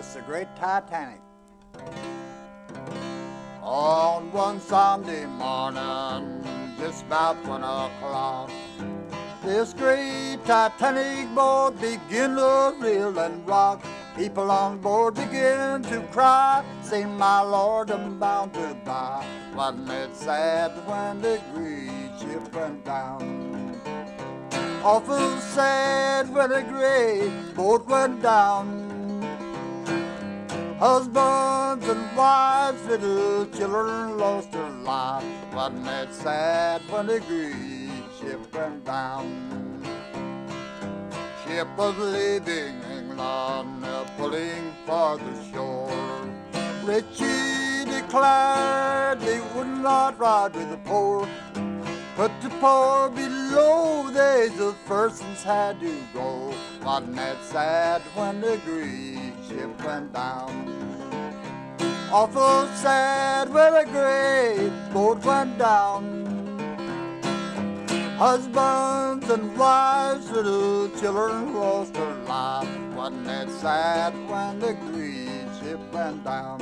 It's the great Titanic. On one Sunday morning, just about 1 o'clock, this great Titanic boat began to reel and rock. People on board began to cry, saying, "My Lord, I'm bound to die." Wasn't it sad when the great ship went down? Awful sad when the great boat went down. Husbands and wives, little children lost their lives. Wasn't it sad when the great ship went down? Ship was leaving England, pulling for the shore. Richie declared they would not ride with the poor, but the poor below, they the first ones had to go. Wasn't it sad when the great ship went down? Awful sad when a great boat went down. Husbands and wives, little children lost their lives. Wasn't it sad when the great ship went down?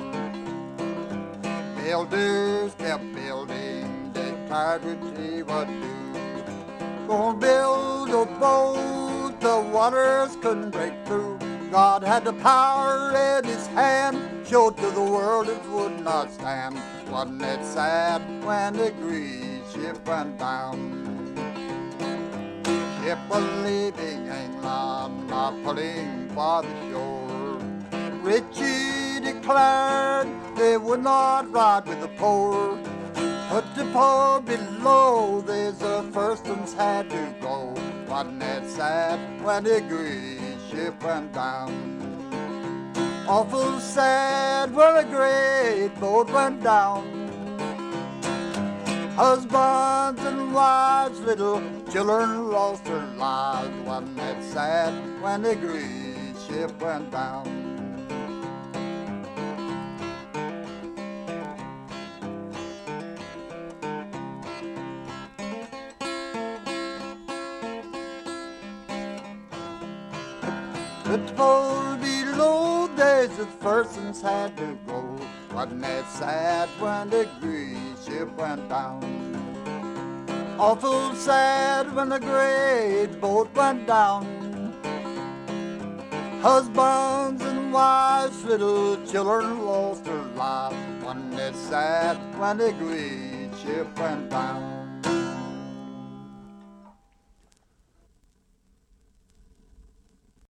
Builders kept building, declared what they would do. Gonna build a boat the waters couldn't break through. God had the power in his hand, showed to the world it would not stand. Wasn't it sad when the great ship went down? Ship was leaving England, not pulling for the shore. Richie declared they would not ride with the poor, but the poor below, there's the first ones had to go. Wasn't it sad when the great ship went down? Awful sad when a great boat went down. Husbands and wives, little children lost their lives. Wasn't it sad when the great ship went down? But the poor below, there's the first ones had to go. Wasn't it sad when the great ship went down? Awful sad when the great boat went down. Husbands and wives, little children lost their lives. Wasn't it sad when the great ship went down?